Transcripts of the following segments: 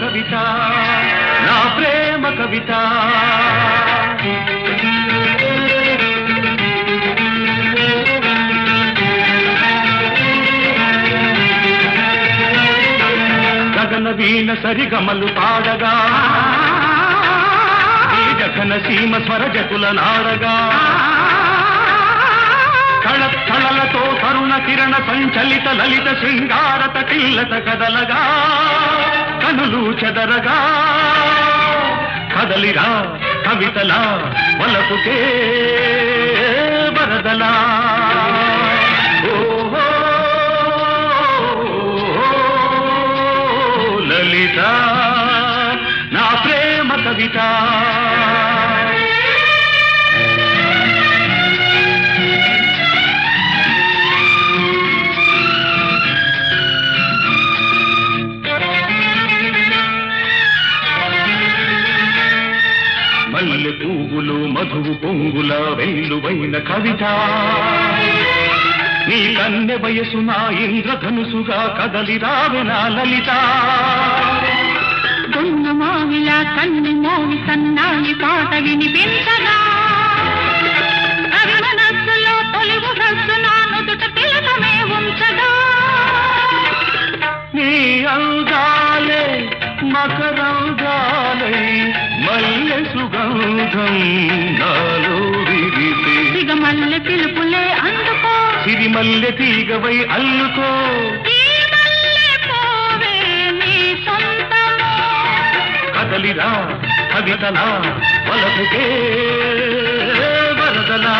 కవిత నా ప్రేమ కవిత గగన వీణ సరిగమలు పాడగా ఈ జగన సీమ స్వరజకుల నాడగా కళలతో తరుణ కిరణ సంచలిత లలిత శృంగారత కిల్లత కదలగా కనులు చెదరగా కదలిరా కవితలా వలపుకే వరదలా ఓహో లలిత నా ప్రేమ కవిత మల్లె పువ్వులు మధువు పొంగుల వెల్లువైన కవిత నీ కన్నె వయసు నా ఇంద్రధనుసుగా కదలి రావెనా లలిత మావిలా కన్ను మోవి సన్నాయి పాట వినిపించగా మనస్సులో తొలివు రస్సు నా నుదుట తిలకమే ఉంచగా నీ అందాలే మకరందాలై మల్లె సుగంధం నాలో విరితే సిగమల్లె పిలుపులే అందుకో సిరిమల్లె తీగవై అల్లుకో కదలిరా కవితలా వలపుకే వరదలా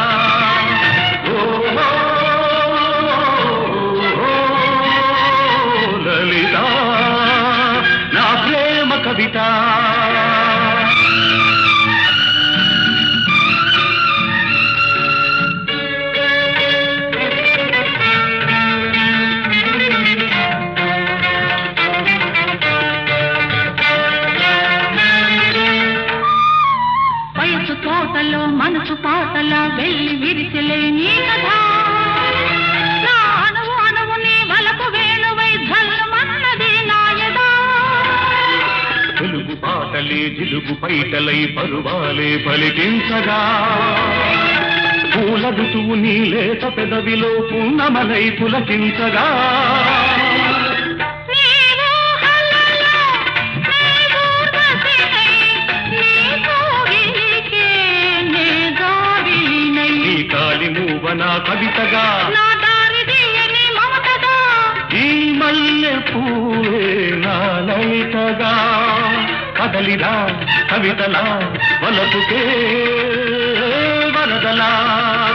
ఓహో లలిత నా ప్రేమ కవిత తోటలో మనసు పాటల వెళ్ళి విరిసిలే నీ కథ నా అణువు అణువు నీ వలపు వేణువై ధల్లమన్నది నాయదా తెలుగు పాటలే జిలుగు పైటలై పరువాలే పలికించగా పూల ఋతువు నీ లేత పెదవిలో పున్నమలై పులకించగా నా కవితగా నా దారి తీయని మమతగా ఈ మల్లె పూవే నా లలితగా కదలిరా కవితలా వలపుకే వరదలా